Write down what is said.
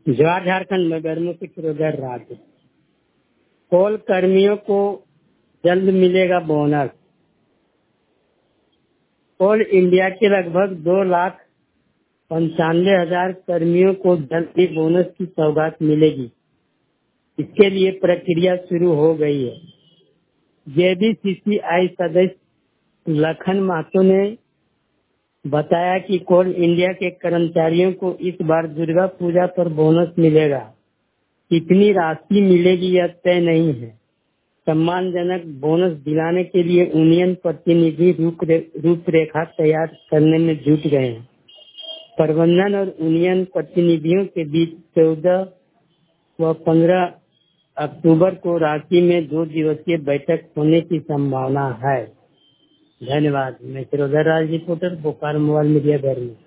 जवाहर झारखंड में गर्मी से फिरोजर राज्य। कोल कर्मियों को जल्द मिलेगा बोनस। कोल इंडिया के लगभग 2,95,000 कर्मियों को जल्द ही बोनस की सौगात मिलेगी। इसके लिए प्रक्रिया शुरू हो गई है। जेबीसीसीआई सदस्य लखन महतो ने बताया कि कोल इंडिया के कर्मचारियों को इस बार दुर्गा पूजा पर बोनस मिलेगा। कितनी राशि मिलेगी यह तय नहीं है। सम्मानजनक बोनस दिलाने के लिए यूनियन प्रतिनिधि रूपरेखा तैयार करने में जुट गए हैं। प्रबंधन और यूनियन प्रतिनिधियों के बीच 14 व 15 अक्टूबर को रांची में 2 दिवसीय बैठक होने की संभावना है। धन्यवाद। मैं फिरोजर Raj, reporter, Bokaro mobile media बैरनी।